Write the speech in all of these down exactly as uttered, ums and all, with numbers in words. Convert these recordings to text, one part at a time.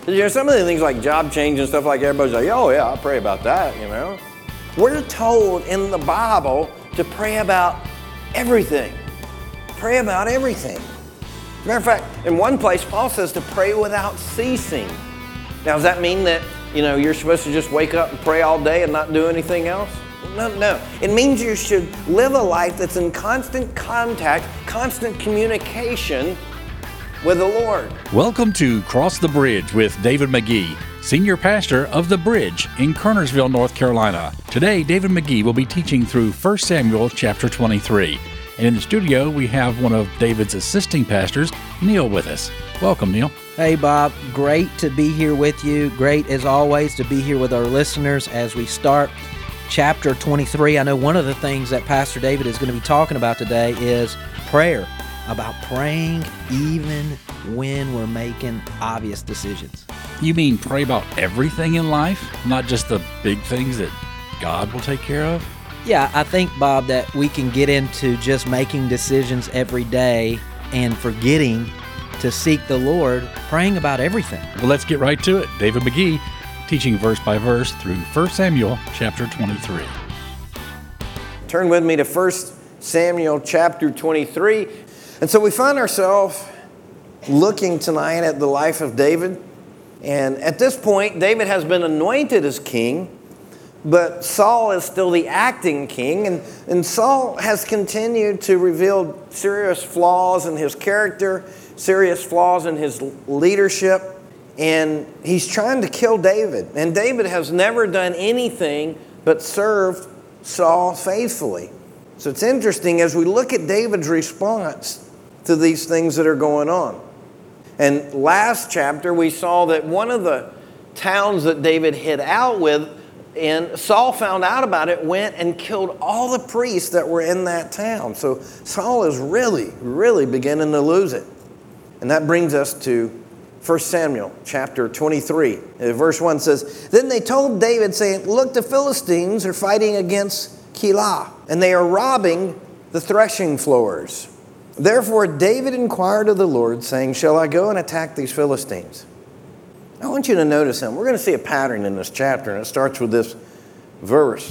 You know, some of the things like job change and stuff like that, everybody's like, oh yeah, I'll pray about that, you know. We're told in the Bible to pray about everything. Pray about everything. As a matter of fact, in one place, Paul says to pray without ceasing. Now, does that mean that, you know, you're supposed to just wake up and pray all day and not do anything else? No, no. It means you should live a life that's in constant contact, constant communication with the Lord. Welcome to Cross the Bridge with David McGee, Senior Pastor of The Bridge in Kernersville, North Carolina. Today, David McGee will be teaching through First Samuel chapter twenty-three. And in the studio, we have one of David's assisting pastors, Neil, with us. Welcome, Neil. Hey, Bob. Great to be here with you. Great, as always, to be here with our listeners as we start chapter twenty-three. I know one of the things that Pastor David is going to be talking about today is prayer, about praying even when we're making obvious decisions. You mean pray about everything in life, not just the big things that God will take care of? Yeah, I think, Bob, that we can get into just making decisions every day and forgetting to seek the Lord, praying about everything. Well, let's get right to it. David McGee, teaching verse by verse through First Samuel chapter twenty-three. Turn with me to First Samuel chapter twenty-three. And so we find ourselves looking tonight at the life of David. And at this point, David has been anointed as king, but Saul is still the acting king. And, and Saul has continued to reveal serious flaws in his character, serious flaws in his leadership. And he's trying to kill David. And David has never done anything but served Saul faithfully. So it's interesting as we look at David's response to these things that are going on. And last chapter, we saw that one of the towns that David hid out with, and Saul found out about it, went and killed all the priests that were in that town. So Saul is really, really beginning to lose it. And that brings us to First Samuel chapter twenty-three. Verse one says, Then they told David, saying, Look, the Philistines are fighting against Keilah, and they are robbing the threshing floors. Therefore David inquired of the Lord, saying, Shall I go and attack these Philistines? I want you to notice something. We're going to see a pattern in this chapter, and it starts with this verse.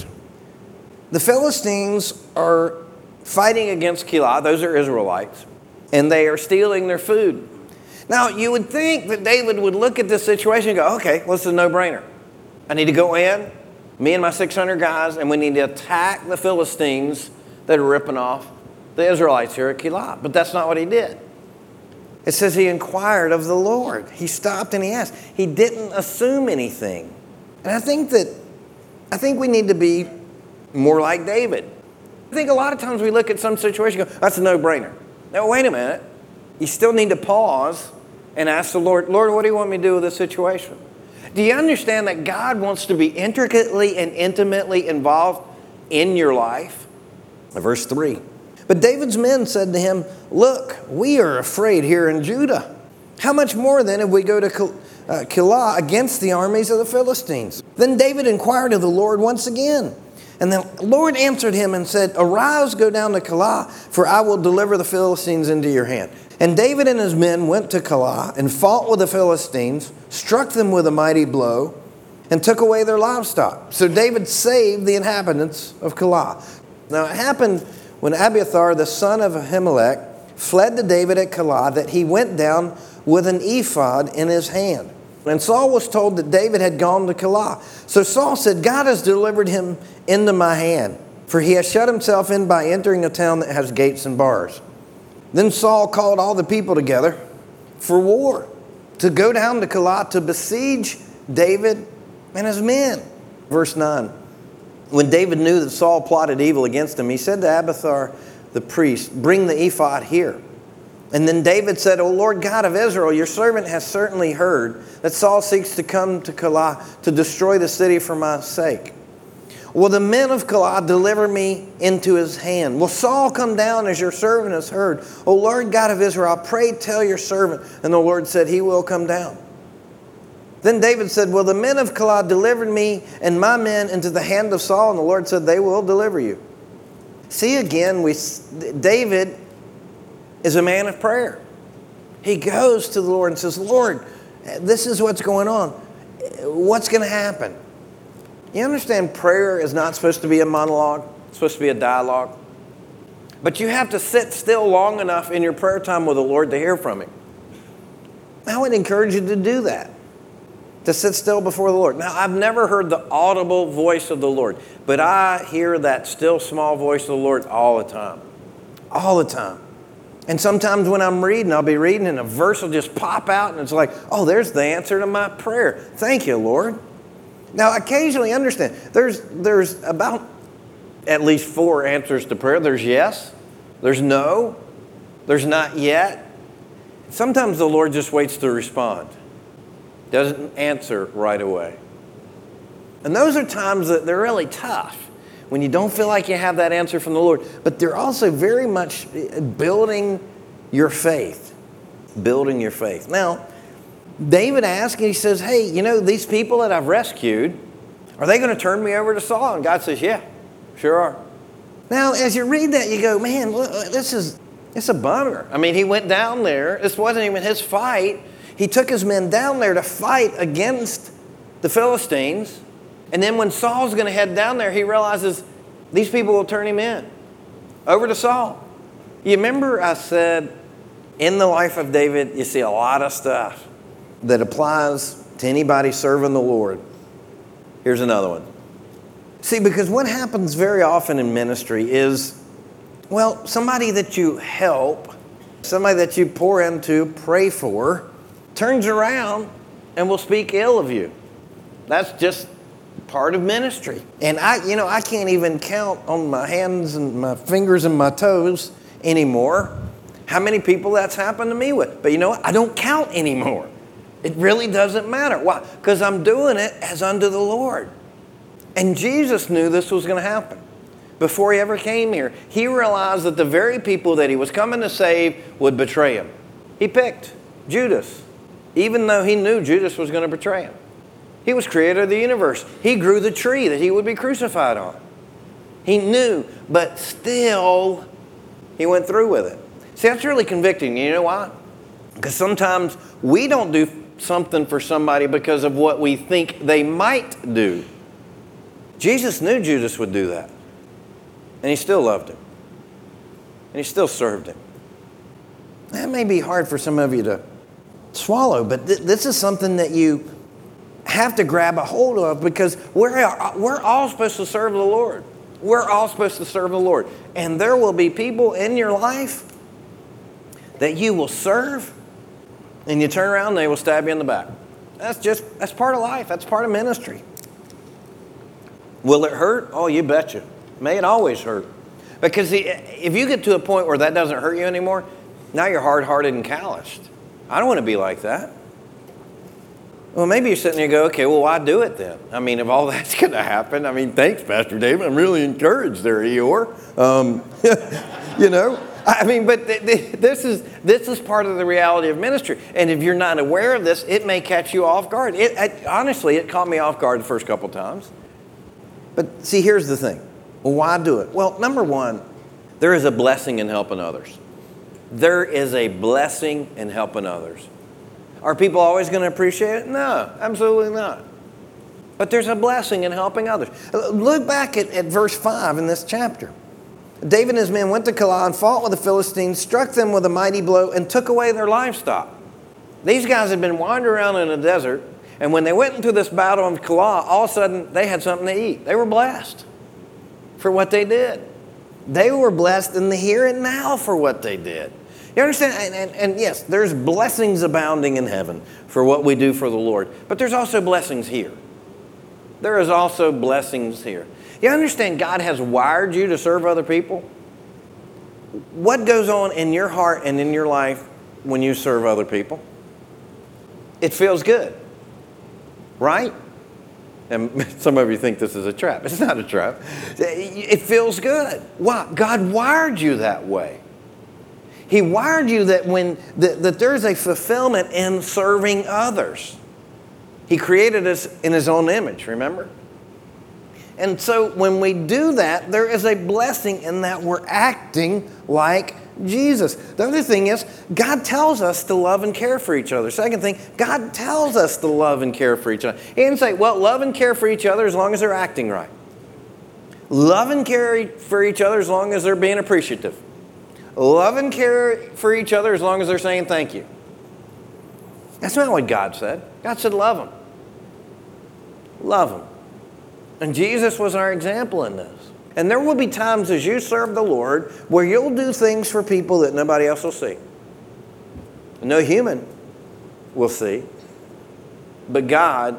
The Philistines are fighting against Keilah. Those are Israelites. And they are stealing their food. Now, you would think that David would look at this situation and go, okay, well, this is a no-brainer. I need to go in, me and my six hundred guys, and we need to attack the Philistines that are ripping off the Israelites here at Keilah. But that's not what he did. It says he inquired of the Lord. He stopped and he asked. He didn't assume anything. And I think that, I think we need to be more like David. I think a lot of times we look at some situation and go, that's a no-brainer. Now, wait a minute. You still need to pause and ask the Lord, Lord, what do you want me to do with this situation? Do you understand that God wants to be intricately and intimately involved in your life? Verse three. But David's men said to him, Look, we are afraid here in Judah. How much more then if we go to Keilah against the armies of the Philistines? Then David inquired of the Lord once again. And the Lord answered him and said, Arise, go down to Keilah, for I will deliver the Philistines into your hand. And David and his men went to Keilah and fought with the Philistines, struck them with a mighty blow, and took away their livestock. So David saved the inhabitants of Keilah. Now it happened when Abiathar, the son of Ahimelech, fled to David at Keilah, that he went down with an ephod in his hand. And Saul was told that David had gone to Keilah. So Saul said, God has delivered him into my hand, for he has shut himself in by entering a town that has gates and bars. Then Saul called all the people together for war, to go down to Keilah to besiege David and his men. Verse nine. When David knew that Saul plotted evil against him, he said to Abiathar the priest, Bring the ephod here. And then David said, O Lord God of Israel, your servant has certainly heard that Saul seeks to come to Keilah to destroy the city for my sake. Will the men of Keilah deliver me into his hand? Will Saul come down as your servant has heard? O Lord God of Israel, I pray tell your servant. And the Lord said, He will come down. Then David said, Will the men of Keilah deliver me and my men into the hand of Saul? And the Lord said, They will deliver you. See again, we David is a man of prayer. He goes to the Lord and says, Lord, This is what's going on. What's going to happen? You understand prayer is not supposed to be a monologue. It's supposed to be a dialogue. But you have to sit still long enough in your prayer time with the Lord to hear from Him. I would encourage you to do that, to sit still before the Lord. Now, I've never heard the audible voice of the Lord, but I hear that still small voice of the Lord all the time. All the time. And sometimes when I'm reading, I'll be reading and a verse will just pop out and it's like, oh, there's the answer to my prayer. Thank you, Lord. Now, occasionally, understand, there's, there's about at least four answers to prayer. There's yes, there's no, there's not yet. Sometimes the Lord just waits to respond. Doesn't answer right away. And those are times that they're really tough, when you don't feel like you have that answer from the Lord. But they're also very much building your faith. Building your faith. Now, David asks, and he says, hey, you know, these people that I've rescued, are they going to turn me over to Saul? And God says, yeah, sure are. Now, as you read that, you go, man, look, this is it's a bummer. I mean, he went down there. This wasn't even his fight. He took his men down there to fight against the Philistines. And then when Saul's going to head down there, he realizes these people will turn him in. Over to Saul. You remember I said, in the life of David, you see a lot of stuff that applies to anybody serving the Lord. Here's another one. See, because what happens very often in ministry is, well, somebody that you help, somebody that you pour into, pray for, turns around and will speak ill of you. That's just part of ministry. And I, you know, I can't even count on my hands and my fingers and my toes anymore how many people that's happened to me with. But you know what? I don't count anymore. It really doesn't matter. Why? Because I'm doing it as unto the Lord. And Jesus knew this was going to happen. Before he ever came here, he realized that the very people that he was coming to save would betray him. He picked Judas, even though he knew Judas was going to betray him. He was creator of the universe. He grew the tree that he would be crucified on. He knew, but still, he went through with it. See, that's really convicting. You know why? Because sometimes we don't do something for somebody because of what we think they might do. Jesus knew Judas would do that. And he still loved him. And he still served him. That may be hard for some of you to swallow, but th- this is something that you have to grab a hold of, because we're, we're all supposed to serve the Lord. We're all supposed to serve the Lord. And there will be people in your life that you will serve, and you turn around and they will stab you in the back. That's just, that's part of life. That's part of ministry. Will it hurt? Oh, you betcha. May it always hurt. Because if you get to a point where that doesn't hurt you anymore, now you're hard-hearted and calloused. I don't want to be like that. Well, maybe you're sitting there and go, okay, well, why do it then? I mean, if all that's going to happen, I mean, thanks, Pastor David. I'm really encouraged there, Eeyore. Um, you know, I mean, but th- th- this is this is part of the reality of ministry. And if you're not aware of this, it may catch you off guard. It, it, honestly, it caught me off guard the first couple times. But see, here's the thing. Well, why do it? Well, number one, there is a blessing in helping others. There is a blessing in helping others. Are people always going to appreciate it? No, absolutely not. But there's a blessing in helping others. Look back at, at verse five in this chapter. David and his men went to Keilah and fought with the Philistines, struck them with a mighty blow, and took away their livestock. These guys had been wandering around in the desert, and when they went into this battle in Keilah, all of a sudden they had something to eat. They were blessed for what they did. They were blessed in the here and now for what they did. You understand? And, and, and yes, there's blessings abounding in heaven for what we do for the Lord. But there's also blessings here. There is also blessings here. You understand God has wired you to serve other people? What goes on in your heart and in your life when you serve other people? It feels good, right? And some of you think this is a trap. It's not a trap. It feels good. Why? God wired you that way. He wired you that when that, that there's a fulfillment in serving others. He created us in His own image, remember? And so when we do that, there is a blessing in that we're acting like Jesus. The other thing is, God tells us to love and care for each other. Second thing, God tells us to love and care for each other. He didn't say, well, love and care for each other as long as they're acting right. Love and care for each other as long as they're being appreciative. Love and care for each other as long as they're saying thank you. That's not what God said. God said love them. Love them. And Jesus was our example in this. And there will be times as you serve the Lord where you'll do things for people that nobody else will see. No human will see. But God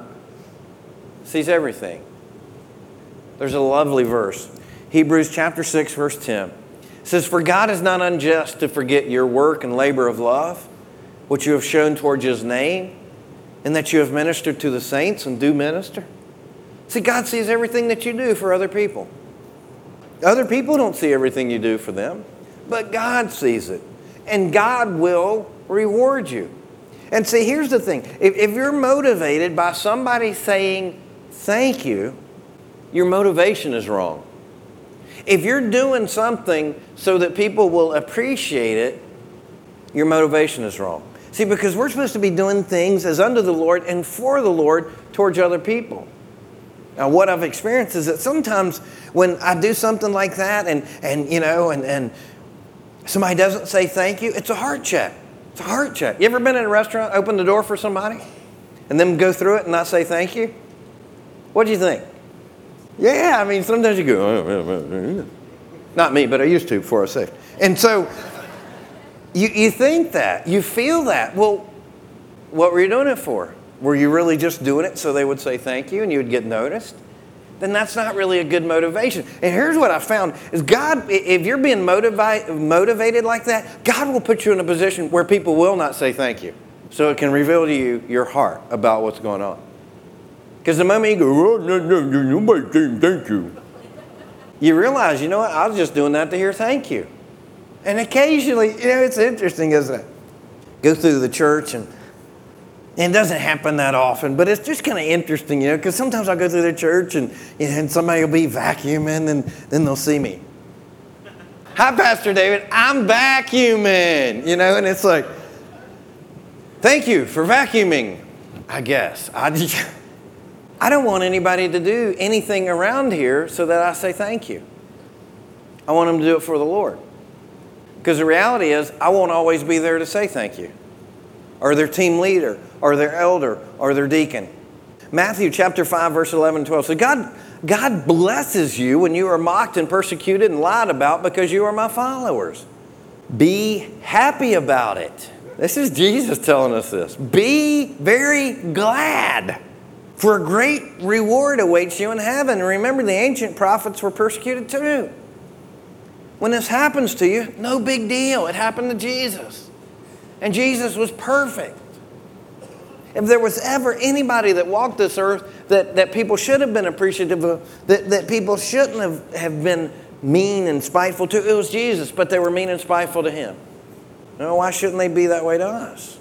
sees everything. There's a lovely verse. Hebrews chapter six, verse ten. It says, for God is not unjust to forget your work and labor of love, which you have shown towards His name, and that you have ministered to the saints and do minister. See, God sees everything that you do for other people. Other people don't see everything you do for them, but God sees it. And God will reward you. And see, here's the thing. If, if you're motivated by somebody saying thank you, your motivation is wrong. If you're doing something so that people will appreciate it, your motivation is wrong. See, because we're supposed to be doing things as unto the Lord and for the Lord towards other people. Now, what I've experienced is that sometimes when I do something like that and, and you know, and, and somebody doesn't say thank you, it's a heart check. It's a heart check. You ever been in a restaurant, open the door for somebody, and then go through it and not say thank you? What do you think? Yeah, I mean, sometimes you go, oh, not me, but I used to before I was saved. And so you, you think that, you feel that. Well, what were you doing it for? Were you really just doing it so they would say thank you and you would get noticed? Then that's not really a good motivation. And here's what I found is God, if you're being motivi- motivated like that, God will put you in a position where people will not say thank you. So it can reveal to you your heart about what's going on. Because the moment you go, oh, no, no, no, nobody saying thank you, you realize, you know what, I was just doing that to hear thank you. And occasionally, you know, it's interesting, isn't it? Go through the church and And it doesn't happen that often, but it's just kind of interesting, you know, because sometimes I'll go through the church and, you know, and somebody will be vacuuming and then they'll see me. Hi, Pastor David, I'm vacuuming, you know, and it's like, thank you for vacuuming, I guess. I, just, I don't want anybody to do anything around here so that I say thank you. I want them to do it for the Lord. Because the reality is, I won't always be there to say thank you. Or their team leader, or their elder, or their deacon. Matthew chapter five, verse eleven and twelve. So God, God blesses you when you are mocked and persecuted and lied about because you are my followers. Be happy about it. This is Jesus telling us this. Be very glad, for a great reward awaits you in heaven. And remember, the ancient prophets were persecuted too. When this happens to you, no big deal. It happened to Jesus. And Jesus was perfect. If there was ever anybody that walked this earth that, that people should have been appreciative of, that, that people shouldn't have, have been mean and spiteful to, it was Jesus, but they were mean and spiteful to Him. No, why shouldn't they be that way to us?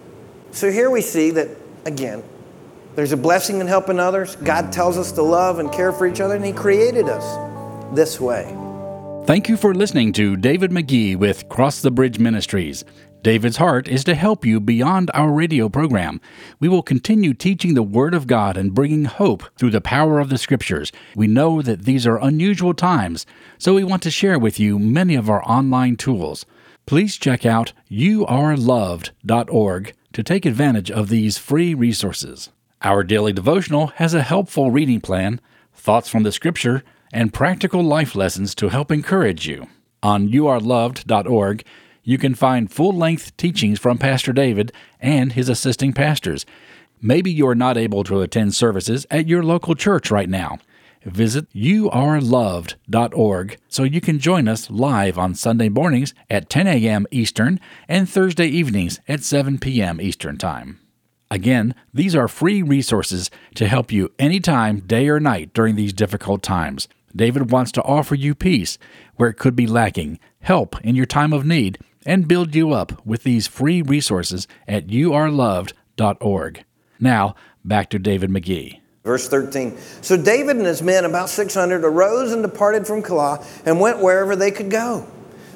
So here we see that, again, there's a blessing in helping others. God tells us to love and care for each other, and He created us this way. Thank you for listening to David McGee with Cross the Bridge Ministries. David's heart is to help you beyond our radio program. We will continue teaching the Word of God and bringing hope through the power of the Scriptures. We know that these are unusual times, so we want to share with you many of our online tools. Please check out you are loved dot org to take advantage of these free resources. Our daily devotional has a helpful reading plan, thoughts from the Scripture, and practical life lessons to help encourage you. On you are loved dot org, you can find full-length teachings from Pastor David and his assisting pastors. Maybe you are not able to attend services at your local church right now. Visit you are loved dot org so you can join us live on Sunday mornings at ten a.m. Eastern and Thursday evenings at seven p.m. Eastern Time. Again, these are free resources to help you anytime, day or night, during these difficult times. David wants to offer you peace where it could be lacking, help in your time of need, and build you up with these free resources at you are loved dot org. Now, back to David McGee. Verse thirteen. So David and his men, about six hundred, arose and departed from Keilah and went wherever they could go.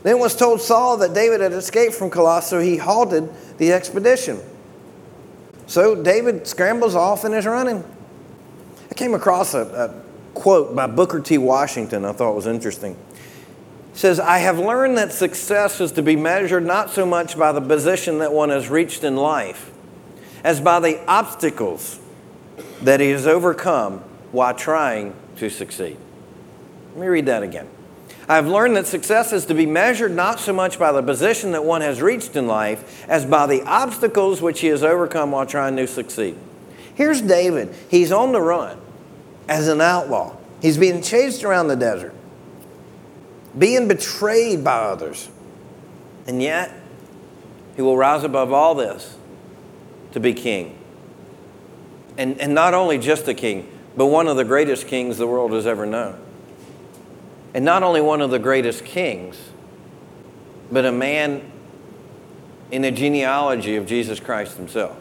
Then it was told Saul that David had escaped from Keilah, so he halted the expedition. So David scrambles off and is running. I came across a, a quote by Booker T. Washington I thought was interesting. It says, "I have learned that success is to be measured not so much by the position that one has reached in life, as by the obstacles that he has overcome while trying to succeed." Let me read that again. "I have learned that success is to be measured not so much by the position that one has reached in life, as by the obstacles which he has overcome while trying to succeed." Here's David. He's on the run as an outlaw. He's being chased around the desert, being betrayed by others. And yet, he will rise above all this to be king. And, and not only just a king, but one of the greatest kings the world has ever known. And not only one of the greatest kings, but a man in the genealogy of Jesus Christ himself.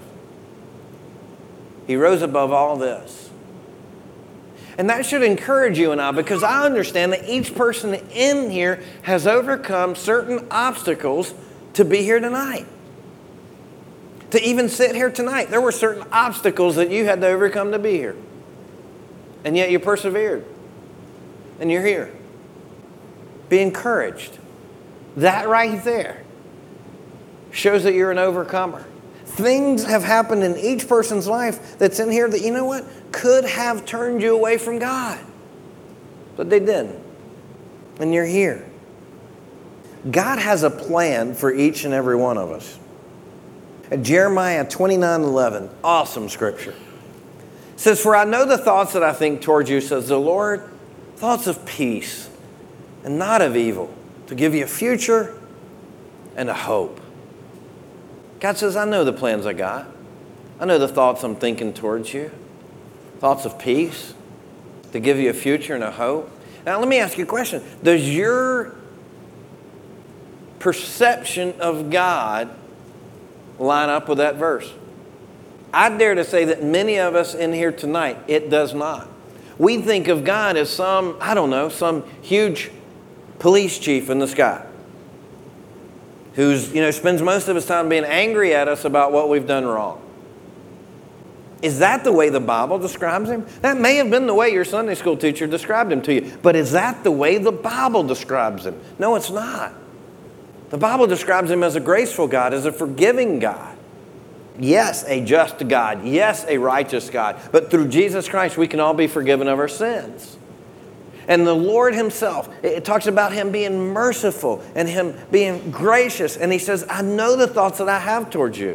He rose above all this. And that should encourage you and I, because I understand that each person in here has overcome certain obstacles to be here tonight. To even sit here tonight, there were certain obstacles that you had to overcome to be here. And yet you persevered. And you're here. Be encouraged. That right there shows that you're an overcomer. Things have happened in each person's life that's in here that, you know what, could have turned you away from God. But they didn't. And you're here. God has a plan for each and every one of us. At Jeremiah twenty-nine eleven, awesome scripture. It says, "For I know the thoughts that I think towards you, says the Lord, thoughts of peace and not of evil, to give you a future and a hope." God says, I know the plans I got. I know the thoughts I'm thinking towards you. Thoughts of peace, to give you a future and a hope. Now, let me ask you a question. Does your perception of God line up with that verse? I dare to say that many of us in here tonight, it does not. We think of God as some, I don't know, some huge police chief in the sky who's, you know, spends most of his time being angry at us about what we've done wrong. Is that the way the Bible describes him? That may have been the way your Sunday school teacher described him to you, but is that the way the Bible describes him? No, it's not. The Bible describes him as a graceful God, as a forgiving God. Yes, a just God. Yes, a righteous God. But through Jesus Christ, we can all be forgiven of our sins. And the Lord himself, it talks about him being merciful and him being gracious. And he says, I know the thoughts that I have towards you.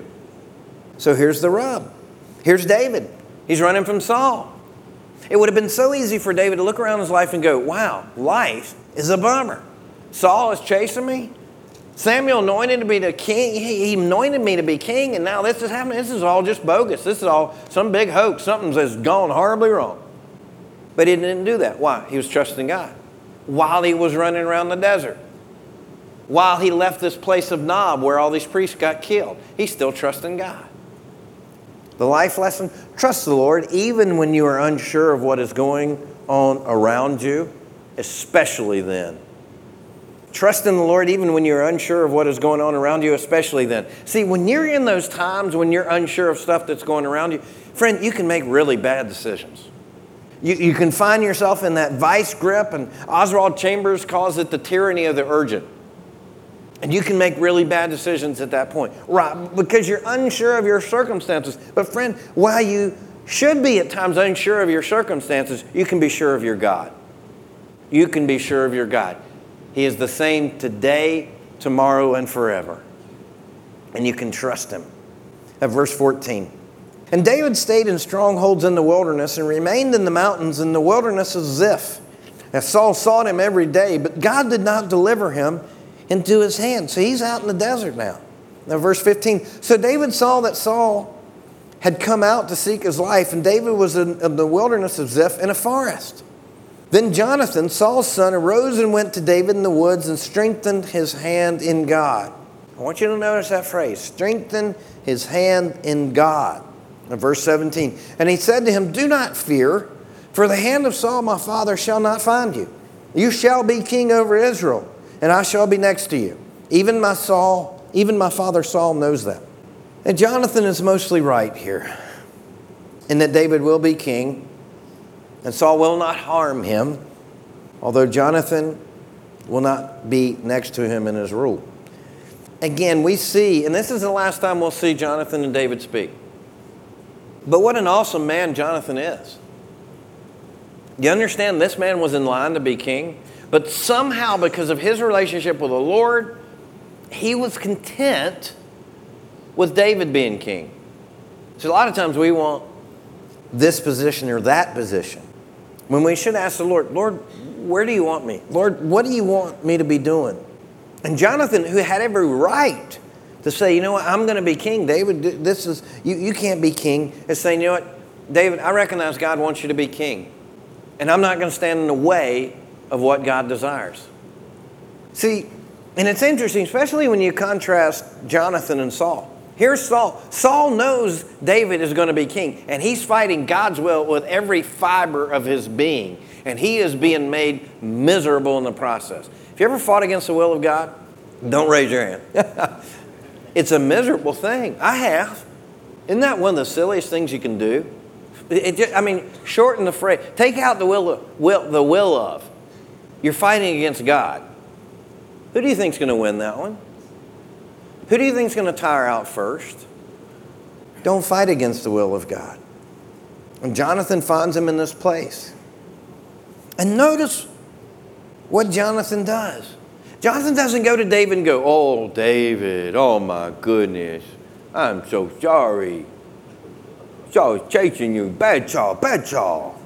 So here's the rub. Here's David. He's running from Saul. It would have been so easy for David to look around his life and go, wow, life is a bummer. Saul is chasing me. Samuel anointed me to king. He anointed me to be king, and now this is happening. This is all just bogus. This is all some big hoax. Something has gone horribly wrong. But he didn't do that. Why? He was trusting God. While he was running around the desert. While he left this place of Nob where all these priests got killed. He's still trusting God. The life lesson, trust the Lord even when you are unsure of what is going on around you, especially then. Trust in the Lord even when you're unsure of what is going on around you, especially then. See, when you're in those times when you're unsure of stuff that's going around you, friend, you can make really bad decisions. You, you can find yourself in that vice grip, and Oswald Chambers calls it the tyranny of the urgent. And you can make really bad decisions at that point, right? Because you're unsure of your circumstances. But friend, while you should be at times unsure of your circumstances, you can be sure of your God. You can be sure of your God. He is the same today, tomorrow, and forever. And you can trust him. At verse fourteen. And David stayed in strongholds in the wilderness and remained in the mountains in the wilderness of Ziph. As Saul sought him every day, but God did not deliver him into his hand. So he's out in the desert now. Now verse fifteen. So David saw that Saul had come out to seek his life, and David was in, in the wilderness of Ziph in a forest. Then Jonathan, Saul's son, arose and went to David in the woods and strengthened his hand in God. I want you to notice that phrase, strengthen his hand in God. In verse seventeen, and he said to him, do not fear, for the hand of Saul my father shall not find you. You shall be king over Israel. and I shall be next to you. Even my Saul, even my father Saul knows that. And Jonathan is mostly right here, in that David will be king, and Saul will not harm him, although Jonathan will not be next to him in his rule. Again, we see, and this is the last time we'll see Jonathan and David speak. But what an awesome man Jonathan is. You understand, this man was in line to be king, but somehow because of his relationship with the Lord, he was content with David being king. So a lot of times we want this position or that position, when we should ask the Lord, Lord, where do you want me? Lord, what do you want me to be doing? And Jonathan, who had every right to say, you know what, I'm going to be king. David, this is, you, you can't be king. Is saying, you know what, David, I recognize God wants you to be king. And I'm not going to stand in the way of what God desires. See, and it's interesting, especially when you contrast Jonathan and Saul. Here's Saul. Saul knows David is going to be king, and he's fighting God's will with every fiber of his being. And he is being made miserable in the process. If you ever fought against the will of God, don't raise your hand. It's a miserable thing. I have. Isn't that one of the silliest things you can do? It just, I mean, shorten the phrase. Take out the will, of, will, the will of. You're fighting against God. Who do you think's going to win that one? Who do you think's going to tire out first? Don't fight against the will of God. And Jonathan finds him in this place. And notice what Jonathan does. Jonathan doesn't go to David and go, oh, David, oh my goodness, I'm so sorry. Saul's chasing you, bad Saul, bad Saul.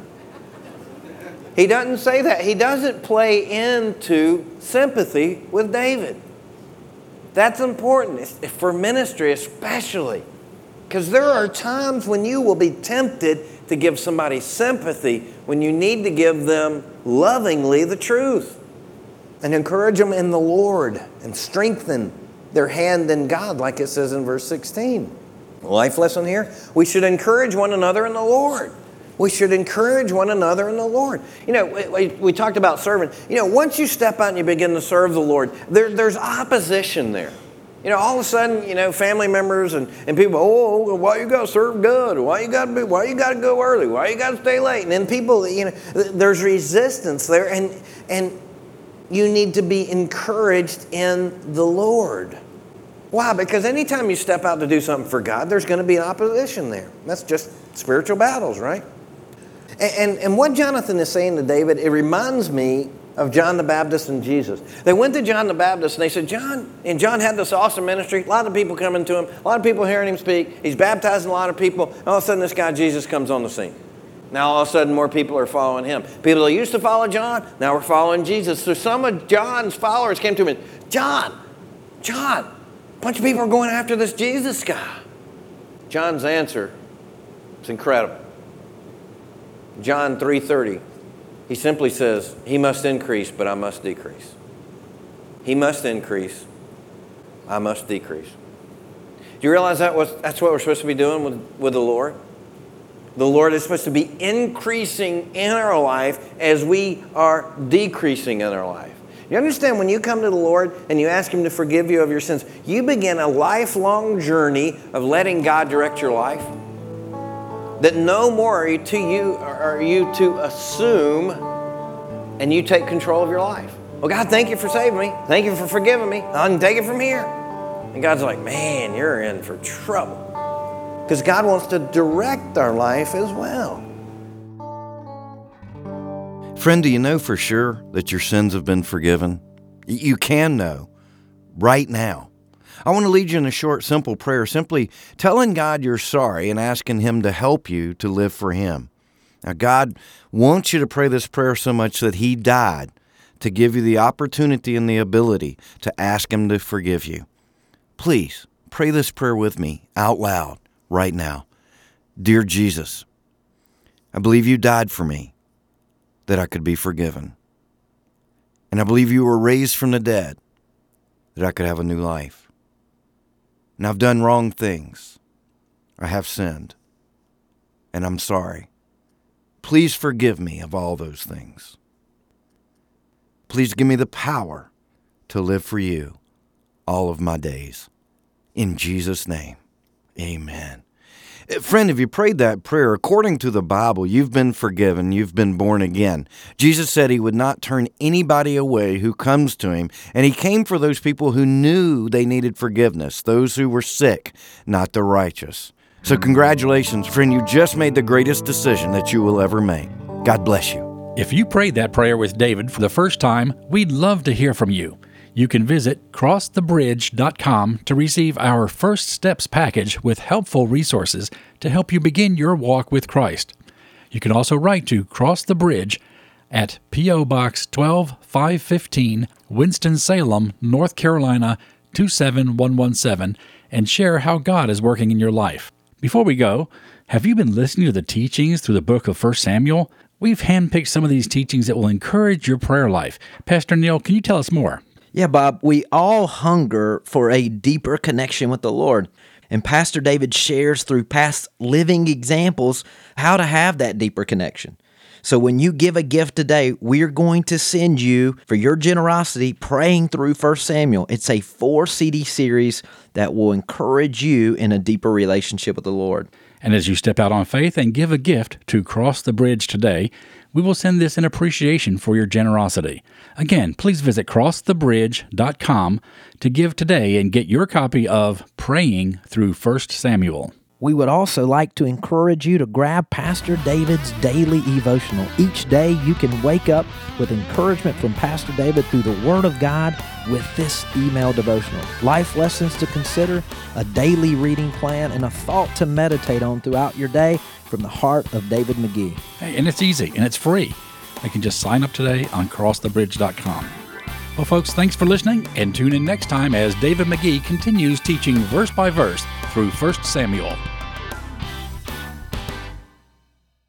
He doesn't say that. He doesn't play into sympathy with David. That's important for ministry especially. Because there are times when you will be tempted to give somebody sympathy when you need to give them lovingly the truth. And encourage them in the Lord and strengthen their hand in God, like it says in verse sixteen. Life lesson here, we should encourage one another in the Lord. We should encourage one another in the Lord. You know, we, we talked about serving. You know, once you step out and you begin to serve the Lord, there, there's opposition there. You know, all of a sudden, you know, family members and, and people, oh, why you got to serve God? Why you got to be, why you got to go early? Why you got to stay late? And then people, you know, there's resistance there, and and you need to be encouraged in the Lord. Why? Because anytime you step out to do something for God, there's going to be an opposition there. That's just spiritual battles, right? And, and, and what Jonathan is saying to David, it reminds me of John the Baptist and Jesus. They went to John the Baptist and they said, John, and John had this awesome ministry, a lot of people coming to him, a lot of people hearing him speak. He's baptizing a lot of people. All of a sudden, this guy Jesus comes on the scene. Now, all of a sudden, more people are following him. People that used to follow John, now we're following Jesus. So some of John's followers came to him and, John, John, a bunch of people are going after this Jesus guy. John's answer is incredible. John three thirty, he simply says, he must increase, but I must decrease. He must increase, I must decrease. Do you realize that was, that's what we're supposed to be doing with, with the Lord? The Lord is supposed to be increasing in our life as we are decreasing in our life. You understand, when you come to the Lord and you ask Him to forgive you of your sins, you begin a lifelong journey of letting God direct your life. That no more are you to you are you to assume and you take control of your life. Well, God, thank you for saving me. Thank you for forgiving me. I can take it from here. And God's like, man, you're in for trouble. Because God wants to direct our life as well. Friend, do you know for sure that your sins have been forgiven? You can know right now. I want to lead you in a short, simple prayer, simply telling God you're sorry and asking Him to help you to live for Him. Now, God wants you to pray this prayer so much that He died to give you the opportunity and the ability to ask Him to forgive you. Please pray this prayer with me out loud right now. Dear Jesus, I believe you died for me that I could be forgiven. And I believe you were raised from the dead that I could have a new life. And I've done wrong things. I have sinned. And I'm sorry. Please forgive me of all those things. Please give me the power to live for you all of my days. In Jesus' name, amen. Friend, if you prayed that prayer, according to the Bible, you've been forgiven, you've been born again. Jesus said he would not turn anybody away who comes to him, and he came for those people who knew they needed forgiveness, those who were sick, not the righteous. So congratulations, friend, you just made the greatest decision that you will ever make. God bless you. If you prayed that prayer with David for the first time, we'd love to hear from you. You can visit cross the bridge dot com to receive our First Steps package with helpful resources to help you begin your walk with Christ. You can also write to Cross the Bridge at P O. Box twelve five fifteen, Winston-Salem, North Carolina two seven one one seven, and share how God is working in your life. Before we go, have you been listening to the teachings through the book of First Samuel? We've handpicked some of these teachings that will encourage your prayer life. Pastor Neil, can you tell us more? Yeah, Bob, we all hunger for a deeper connection with the Lord. And Pastor David shares through past living examples how to have that deeper connection. So when you give a gift today, we're going to send you, for your generosity, Praying Through First Samuel. It's a four C D series that will encourage you in a deeper relationship with the Lord. And as you step out on faith and give a gift to Cross the Bridge today, we will send this in appreciation for your generosity. Again, please visit cross the bridge dot com to give today and get your copy of Praying Through First Samuel. We would also like to encourage you to grab Pastor David's daily devotional. Each day you can wake up with encouragement from Pastor David through the Word of God with this email devotional. Life lessons to consider, a daily reading plan, and a thought to meditate on throughout your day from the heart of David McGee. Hey, and it's easy and it's free. You can just sign up today on cross the bridge dot com. Well, folks, thanks for listening, and tune in next time as David McGee continues teaching verse by verse through First Samuel.